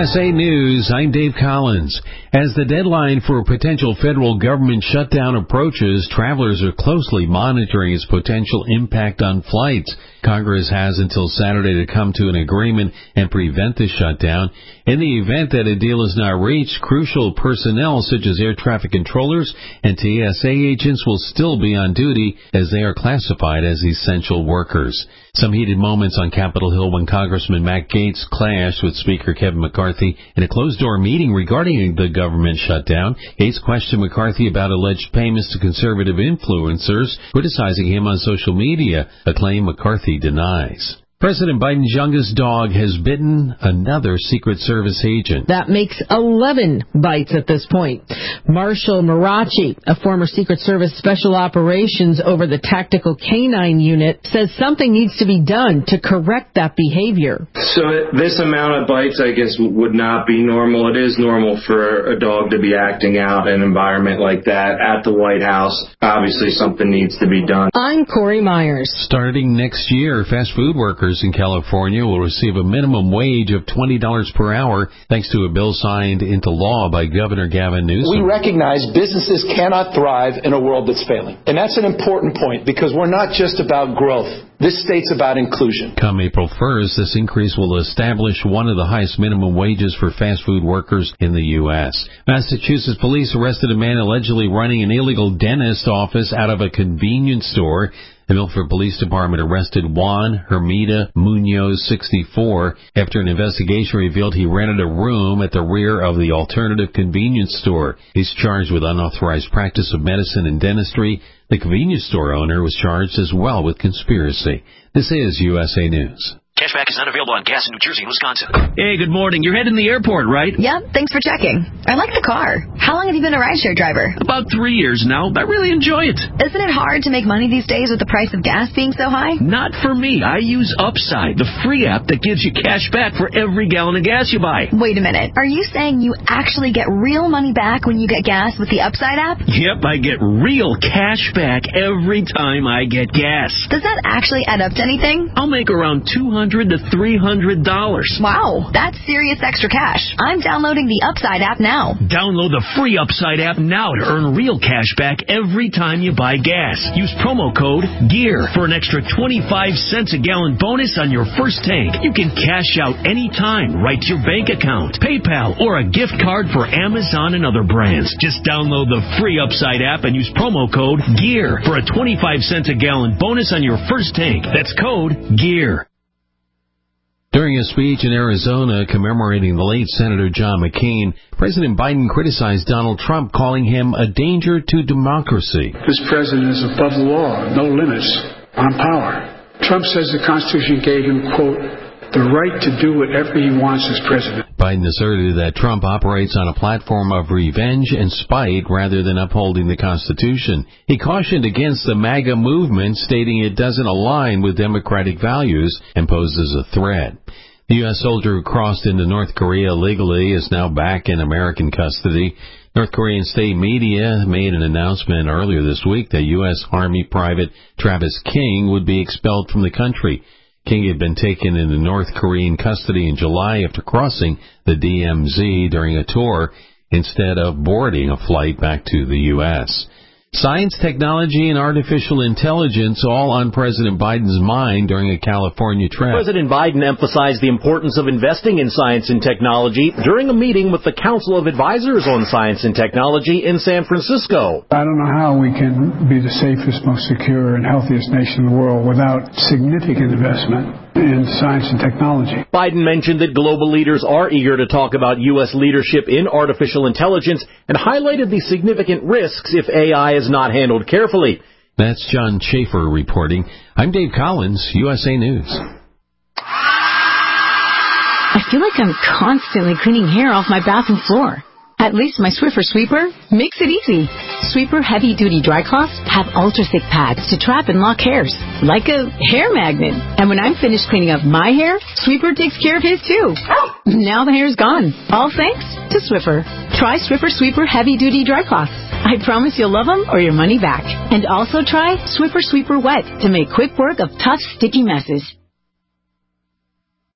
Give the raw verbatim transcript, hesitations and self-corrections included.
S A News, I'm Dave Collins. As the deadline for a potential federal government shutdown approaches, travelers are closely monitoring its potential impact on flights. Congress has until Saturday to come to an agreement and prevent the shutdown. In the event that a deal is not reached, crucial personnel such as air traffic controllers and T S A agents will still be on duty as they are classified as essential workers. Some heated moments on Capitol Hill when Congressman Matt Gaetz clashed with Speaker Kevin McCarthy in a closed-door meeting regarding the government shutdown. Gaetz questioned McCarthy about alleged payments to conservative influencers, criticizing him on social media, a claim McCarthy denies. President Biden's youngest dog has bitten another Secret Service agent. That makes eleven bites at this point. Marshall Marachi, a former Secret Service Special Operations over the Tactical Canine Unit, says something needs to be done to correct that behavior. So this amount of bites, I guess, would not be normal. It is normal for a dog to be acting out in an environment like that at the White House. Obviously, something needs to be done. I'm Corey Myers. Starting next year, fast food workers in California will receive a minimum wage of twenty dollars per hour thanks to a bill signed into law by Governor Gavin Newsom. We recognize businesses cannot thrive in a world that's failing. And that's an important point because we're not just about growth. This state's about inclusion. Come April first, this increase will establish one of the highest minimum wages for fast food workers in the U S Massachusetts police arrested a man allegedly running an illegal dentist office out of a convenience store. The Milford Police Department arrested Juan Hermida Munoz, sixty-four, after an investigation revealed he rented a room at the rear of the alternative convenience store. He's charged with unauthorized practice of medicine and dentistry. The convenience store owner was charged as well with conspiracy. This is U S A News. Cashback is not available on gas in New Jersey and Wisconsin. Hey, good morning. You're heading to the airport, right? Yep, thanks for checking. I like the car. How long have you been a rideshare driver? About three years now. I really enjoy it. Isn't it hard to make money these days with the price of gas being so high? Not for me. I use Upside, the free app that gives you cash back for every gallon of gas you buy. Wait a minute. Are you saying you actually get real money back when you get gas with the Upside app? Yep, I get real cash back every time I get gas. Does that actually add up to anything? I'll make around two hundred to three hundred dollars. Wow, that's serious extra cash. I'm downloading the Upside app now. Download the free Upside app now to earn real cash back every time you buy gas. Use promo code GEAR for an extra twenty-five cents a gallon bonus on your first tank. You can cash out anytime right to your bank account, PayPal, or a gift card for Amazon and other brands. Just download the free Upside app and use promo code GEAR for a twenty-five cents a gallon bonus on your first tank. That's code GEAR. During a speech in Arizona commemorating the late Senator John McCain, President Biden criticized Donald Trump, calling him a danger to democracy. This president is above the law, no limits on power. Trump says the Constitution gave him, quote, the right to do whatever he wants as president. Biden asserted that Trump operates on a platform of revenge and spite rather than upholding the Constitution. He cautioned against the MAGA movement, stating it doesn't align with democratic values and poses a threat. The U S soldier who crossed into North Korea illegally is now back in American custody. North Korean state media made an announcement earlier this week that U S Army Private Travis King would be expelled from the country. King had been taken into North Korean custody in July after crossing the D M Z during a tour instead of boarding a flight back to the U S Science, technology, and artificial intelligence all on President Biden's mind during a California trip. President Biden emphasized the importance of investing in science and technology during a meeting with the Council of Advisors on Science and Technology in San Francisco. I don't know how we can be the safest, most secure, and healthiest nation in the world without significant investment in science and technology. Biden mentioned that global leaders are eager to talk about U S leadership in artificial intelligence and highlighted the significant risks if A I is not handled carefully. That's John Schaefer reporting. I'm Dave Collins, U S A News. I feel like I'm constantly cleaning hair off my bathroom floor. At least my Swiffer Sweeper makes it easy. Sweeper heavy-duty dry cloths have ultra-thick pads to trap and lock hairs, like a hair magnet. And when I'm finished cleaning up my hair, Sweeper takes care of his too. Now the hair's gone, all thanks to Swiffer. Try Swiffer Sweeper heavy-duty dry cloths. I promise you'll love them or your money back. And also try Swiffer Sweeper Wet to make quick work of tough, sticky messes.